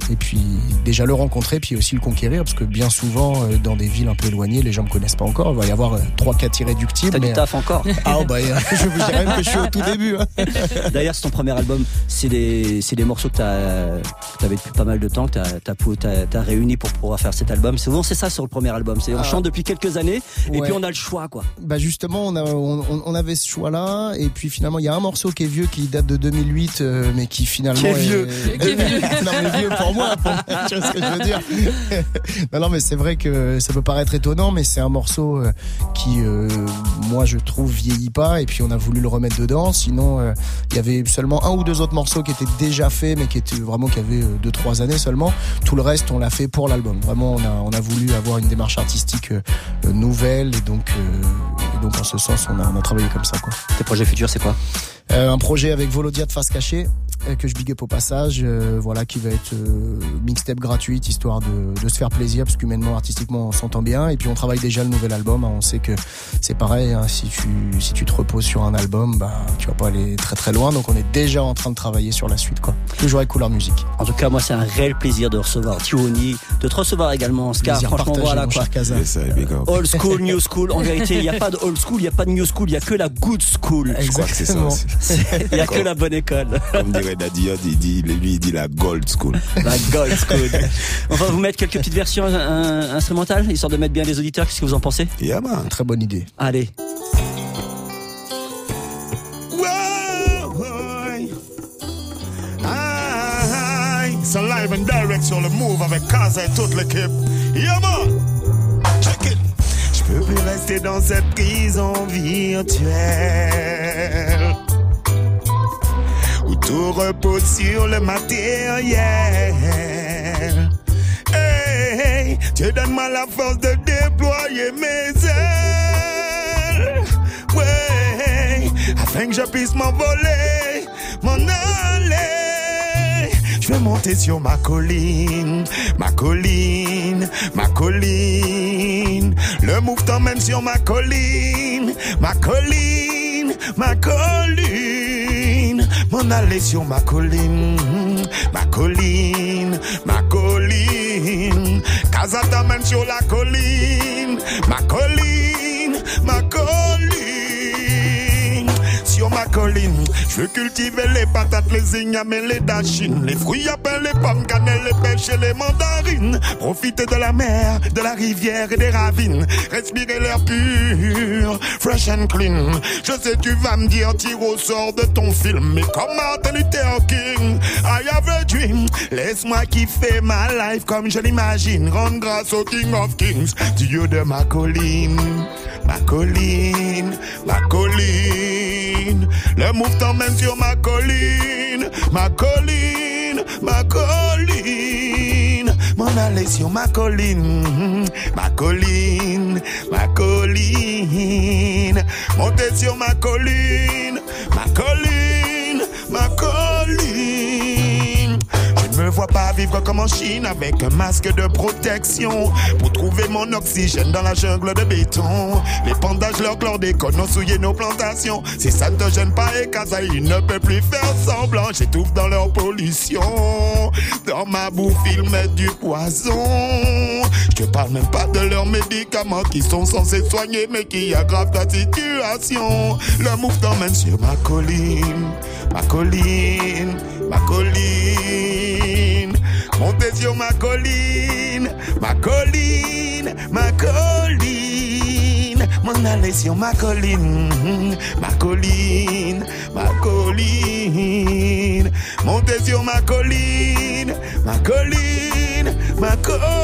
déjà le rencontrer, puis aussi le conquérir, parce que bien souvent dans des villes un peu éloignées, les gens me connaissent pas encore. Il va y avoir 3-4 irréductibles. T'as du taf encore. Je vous dirais même que je suis au tout début. D'ailleurs, c'est ton premier album. C'est des morceaux que t'avais depuis pas mal de temps, que t'as réuni pour pouvoir faire cet album. Souvent, c'est ça sur le premier album. On chante depuis quelques années, et puis on a le choix, quoi. Bah justement, on avait ce choix-là, et puis finalement, il y a un morceau qui est vieux, qui date de 2008, mais qui finalement est vieux. Non, mais vieux pour moi. Tu vois ce que je veux dire? Non, mais c'est vrai que ça peut paraître étonnant, mais c'est un morceau qui, moi, je trouve vieillit pas, et puis on a voulu le remettre dedans. Sinon, il y avait seulement un ou deux autres morceaux qui étaient déjà faits, mais qui avaient 2-3 années seulement. Tout le reste, on l'a fait pour l'album. Vraiment, on a voulu avoir une démarche artistique nouvelle, et donc en ce sens, on a travaillé comme ça, quoi. Tes projets futurs, c'est quoi? Un projet avec Volodia de Face Cachée, que je big up au passage, voilà, qui va être mixtape gratuite, histoire de se faire plaisir, parce qu'humainement, artistiquement, on s'entend bien. Et puis on travaille déjà le nouvel album, on sait que c'est pareil, si tu te reposes sur un album, tu vas pas aller très très loin. Donc on est déjà en train de travailler sur la suite, quoi. Toujours avec Couleur Musique. En tout cas, moi, c'est un réel plaisir de recevoir Tioni, de te recevoir également Oscar. Franchement, voilà, quoi. Old school, new school. En vérité, il n'y a pas de old school, il n'y a pas de new school, il n'y a que la good school. Je crois que c'est ça aussi. Il n'y a que la bonne école. Comme dirait Daddy, il dit la gold school. La gold school. On va vous mettre quelques petites versions instrumentales, histoire de mettre bien les auditeurs. Qu'est-ce que vous en pensez? Yeah, man. Très bonne idée. Allez. C'est live and direct sur le move avec Kaza et toute l'équipe. Yeah, man. Check it. Je peux plus rester dans cette prison virtuelle où tout repose sur le matériel. Hey. Ouais, Dieu donne-moi la force de déployer mes ailes. Ouais, afin que je puisse m'envoler, m'en aller. Je vais monter sur ma colline, ma colline, ma colline. Le Move t'emmène sur ma colline, ma colline, ma colline. M'en aller sur ma colline, ma colline, ma colline. Casa t'emmène sur la colline, ma colline, ma colline. Sur ma colline, je veux cultiver les patates, les ignames et les dachines, les fruits à pain, les pommes, cannelle, les pêches et les mandarines. Profiter de la mer, de la rivière et des ravines. Respirer l'air pur, fresh and clean. Je sais tu vas me dire, tire au sort de ton film, mais comme Martin Luther King, I have a dream. Laisse-moi kiffer ma life comme je l'imagine. Rendre grâce au King of Kings, Dieu de ma colline, ma colline, ma colline. Le Move t'emmène sur ma colline, ma colline, ma colline. M'en aller sur ma colline, ma colline, ma colline. Monter sur ma colline, ma colline, ma colline. Je ne me vois pas vivre comme en Chine avec un masque de protection pour trouver mon oxygène dans la jungle de béton. Les pandas leur chlordécone ont souillé nos plantations. Si ça ne te gêne pas et Casa, ils ne peuvent plus faire semblant. J'étouffe dans leur pollution. Dans ma bouffe, ils mettent du poison. Je te parle même pas de leurs médicaments qui sont censés soigner mais qui aggravent ta situation. Le Move t'emmène sur ma colline, ma colline, ma colline. Montez sur ma colline, ma colline, ma colline. M'en aller sur ma colline, ma colline, ma colline. Montez sur ma colline, ma colline, ma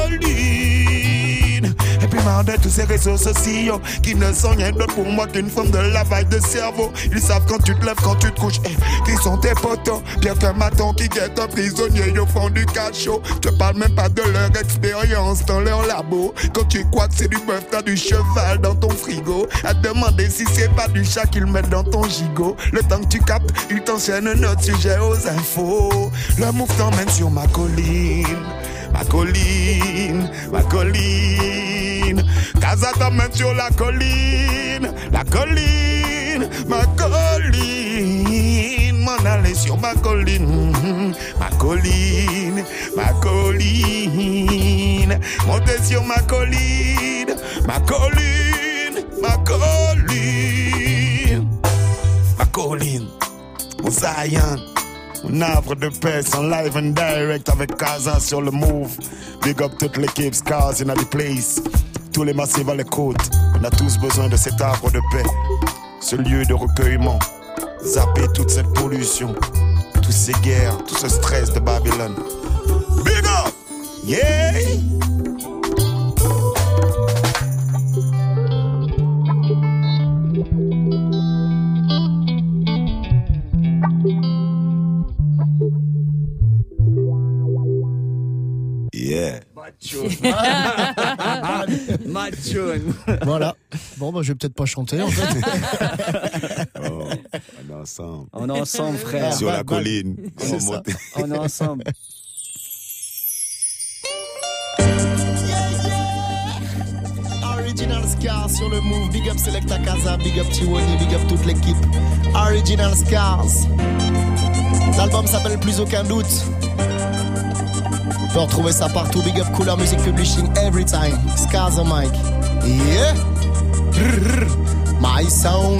colline. Et puis marre de tous ces réseaux sociaux qui ne sont rien d'autre pour moi qu'une forme de lavage de cerveau. Ils savent quand tu te lèves, quand tu te couches, qui sont tes potos. Bien qu'un maton qui guette un prisonnier au fond du cachot. Je parle même pas de leur expérience dans leur labo. Quand tu crois que c'est du bœuf, t'as du cheval dans ton frigo. À te demander si c'est pas du chat qu'ils mettent dans ton gigot. Le temps que tu captes, ils t'enseignent notre sujet aux infos. Le Move t'emmène sur ma colline, ma colline, ma colline. Casa t'emmène sur la colline, ma colline. M'en aller sur ma colline, ma colline, ma colline. Monter sur ma colline, ma colline, ma colline. Ma colline, mon Zion. Un havre de paix en live and direct avec Casa sur le Move. Big up toute l'équipe, Scars in the place. Tous les massifs à l'écoute. On a tous besoin de cet havre de paix. Ce lieu de recueillement. Zapper toute cette pollution. Toutes ces guerres, tout ce stress de Babylone. Big up! Yeah! Yeah. Macho. Voilà. Bon, bah, je vais peut-être pas chanter, en fait. Oh, on est ensemble. On est ensemble, frère. Sur la colline. C'est ça. On est ensemble. Original Scars sur le Move. Big up Selecta Casa, big up Tiwani, big up toute l'équipe. Original Scars. L'album s'appelle Plus aucun doute. Tu peux retrouver ça partout. Big up Cooler Music Publishing every time. Scars on mic. Yeah. My sound.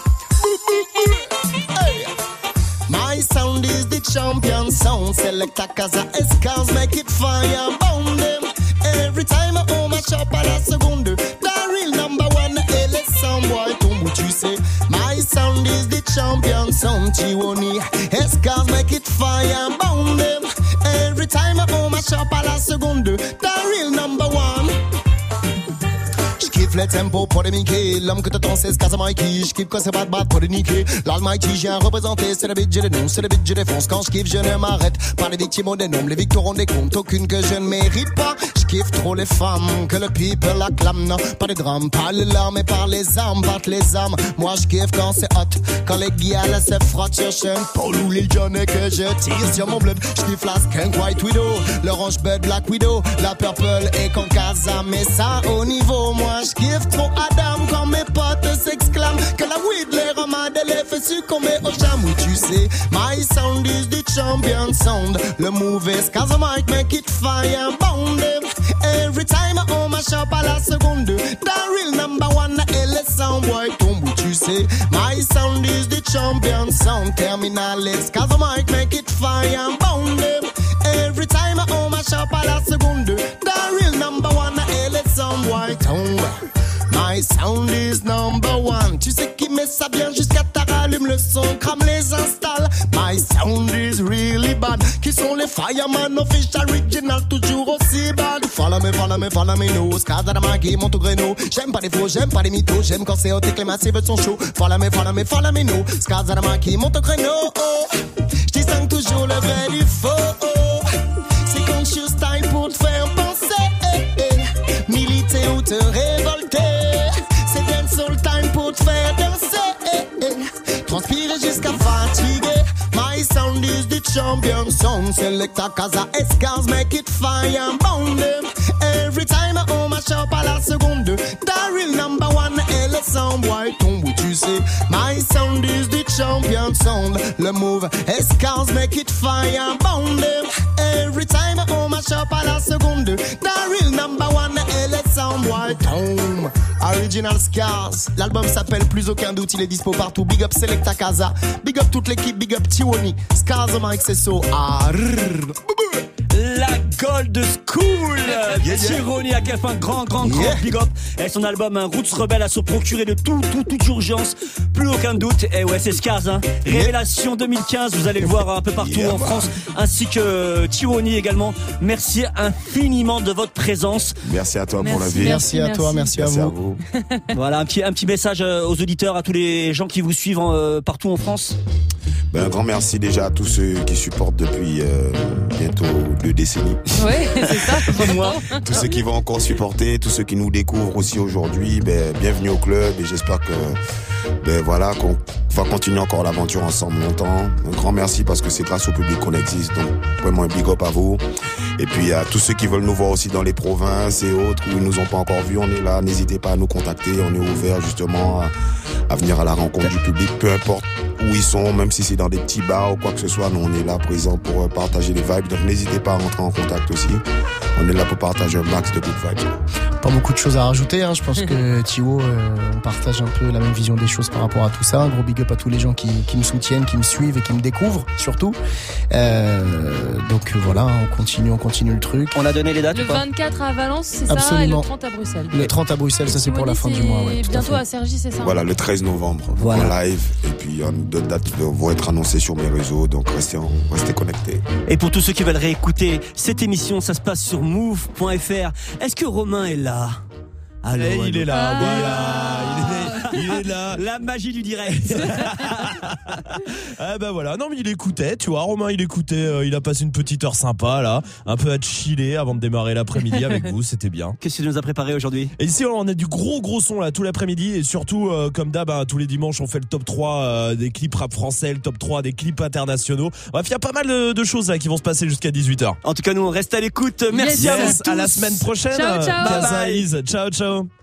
Hey. My sound is the champion sound. Selecta Casa Scars make it fire bound them. Every time I own my shop à la seconde. The real number one LS sound boy. Tombe où tu sais. My sound is the champion sound. Tiwani Scars make it fire bound them. Every time I own my shop à la seconde. The real number one. J'kiffe les tempos pour les Mickey. L'homme que t'attends c'est Skaza Mikey. J'kiffe quand c'est bad pour les niquer. L'Almighty j'ai un représenté, c'est le beat j'ai les noms, c'est le beat j'ai défonce. Quand j'kiffe je ne m'arrête pas, les victimes ont des noms, les victoires ont des comptes, aucune que je ne mérite pas. J'kiffe trop les femmes, que le people acclame. Non, pas les drames, pas les larmes et par les armes, battent les âmes. Moi j'kiffe quand c'est hot, quand les gars se frottent sur chaîne. Paul ou Lil Jon et que je tire sur mon bled. J'kiffe la skunk White Widow, l'orange bud Black Widow, la purple et Concaza, mais ça au niveau. Moi j'kiffe trop Adam quand mes potes s'exclament, que la weed les ramade et les fait succomber au jam. Oui tu sais, my sound is the champion sound. Le move is Skaza Mike, make it fire bound. Every time I own my shop à la seconde. The real number one, the sound boy tombe. Oui tu sais, my sound is the champion sound. Terminal is Skaza Mike, make it fire bound. Every time I own my shop à la seconde. The real number one, the sound boy tombe. My sound is number one. Tu sais qui met ça bien jusqu'à ta rallume le son, crame les installe. My sound is really bad. Qui sont les fireman official original, toujours aussi bad. Follow me, no. Skaza Mike monte au créneau. J'aime pas les faux, j'aime pas les mythos. J'aime quand c'est hot et que les massives sont chauds. Follow me, no. Skaza Mike monte au créneau. J'distingue toujours le vrai du faux. C'est conscious style pour te faire penser. Militer ou te révolter. C'est dancehall time pour te faire danser. Transpirer jusqu'à fatiguer. My sound is the champion sound. Selecta Kaza Escars, make it fire bound. Every time I own my shop à la seconde. The real number one, le sound white tombe. Oui tu sais, my sound is the champion sound. Le move Escars, make it fire bound. Every time I own my shop à la seconde. The real number one, le sound white tombe. Original Scars, l'album s'appelle Plus aucun doute, il est dispo partout. Big up Selecta Kaza, big up toute l'équipe, big up Tiwoni, Skaza Mike Sesso. La Gold School, Tiwoni a fait un grand big up. Et son album Roots Rebelle à se procurer de toute urgence. Plus aucun doute. Et ouais, c'est Scars, hein. Révélation 2015, vous allez le voir un peu partout en France, ainsi que Tiwoni également. Merci infiniment de votre présence. Merci à toi pour la vie. Merci à toi, merci à vous. Voilà, un petit message aux auditeurs, à tous les gens qui vous suivent partout en France. Un grand merci déjà à tous ceux qui supportent depuis bientôt 2 décennies. Ouais, c'est ça. Moi. Tous ceux qui vont encore supporter, tous ceux qui nous découvrent aussi aujourd'hui, bienvenue au club et j'espère que voilà, qu'on va continuer encore l'aventure ensemble longtemps. Un grand merci parce que c'est grâce au public qu'on existe, donc vraiment un big up à vous. Et puis à tous ceux qui veulent nous voir aussi dans les provinces et autres où ils nous ont pas encore vus, on est là, n'hésitez pas à nous contacter, on est ouvert justement à venir à la rencontre du public, peu importe où ils sont, même si c'est dans des petits bars ou quoi que ce soit, nous on est là présents pour partager les vibes, donc n'hésitez pas à rentrer en contact aussi. On est là pour partager un max de good vibes. Pas beaucoup de choses à rajouter, hein. Je pense que Tiwo, on partage un peu la même vision des choses par rapport à tout ça. Un gros big up à tous les gens qui me soutiennent, qui me suivent et qui me découvrent surtout. Donc voilà, on continue le truc. On a donné les dates le ou pas? 24 à Valence, c'est Absolument. ça, et le 30 à Bruxelles. Le 30 à Bruxelles, ça c'est pour la fin du mois. Ouais, bientôt à Cergy, c'est ça? Voilà, le 13 novembre, en live. Et puis d'autres dates vont être annoncées sur mes réseaux, donc restez connectés. Et pour tous ceux qui veulent réécouter cette émission, ça se passe sur move.fr. Est-ce que Romain est là? Alors, il est là, voilà, il est là. La magie du direct. Ah bah voilà, non mais il écoutait, tu vois, Romain il écoutait, il a passé une petite heure sympa là, un peu à chiller avant de démarrer l'après-midi avec vous, c'était bien. Qu'est-ce que tu nous as préparé aujourd'hui? Et ici on a du gros son là tout l'après-midi et surtout comme d'hab tous les dimanches on fait le top 3 des clips rap français, le top 3 des clips internationaux. Bref, il y a pas mal de choses là qui vont se passer jusqu'à 18h. En tout cas nous on reste à l'écoute. Merci à vous tous. À la semaine prochaine. Ciao. Kaza Is. Ciao.